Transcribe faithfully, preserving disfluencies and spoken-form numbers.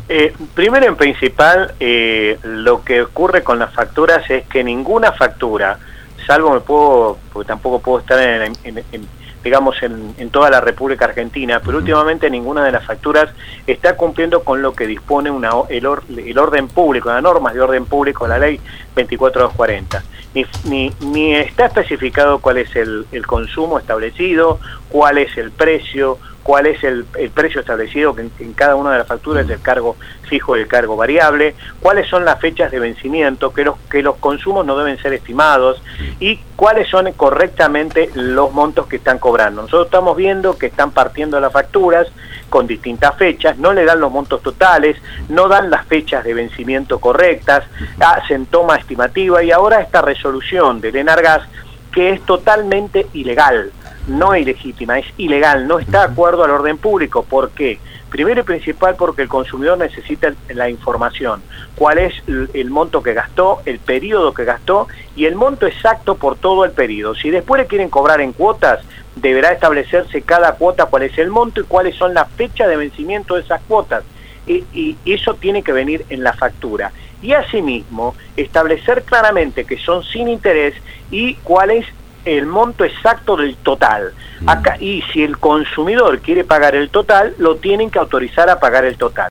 Eh, primero en principal, eh, lo que ocurre con las facturas es que ninguna factura, salvo me puedo, porque tampoco puedo estar en, en, en, digamos en, en toda la República Argentina, pero uh-huh. últimamente ninguna de las facturas está cumpliendo con lo que dispone una, el, or, el orden público, las normas de orden público, la ley veinticuatro mil doscientos cuarenta. Ni, ni, ni está especificado cuál es el, el consumo establecido, cuál es el precio, cuál es el, el precio establecido que en, en cada una de las facturas del cargo fijo y el cargo variable, cuáles son las fechas de vencimiento, que los, que los consumos no deben ser estimados y cuáles son correctamente los montos que están cobrando. Nosotros estamos viendo que están partiendo las facturas con distintas fechas, no le dan los montos totales, no dan las fechas de vencimiento correctas, hacen toma estimativa y ahora esta resolución del Enargas que es totalmente ilegal, no ilegítima, es ilegal, no está de acuerdo al orden público. ¿Por qué? Primero y principal porque el consumidor necesita la información, cuál es el monto que gastó, el periodo que gastó y el monto exacto por todo el periodo. Si después le quieren cobrar en cuotas, deberá establecerse cada cuota cuál es el monto y cuáles son las fechas de vencimiento de esas cuotas. Y, y eso tiene que venir en la factura. Y asimismo, establecer claramente que son sin interés y cuál es el monto exacto del total. Acá, y si el consumidor quiere pagar el total, lo tienen que autorizar a pagar el total.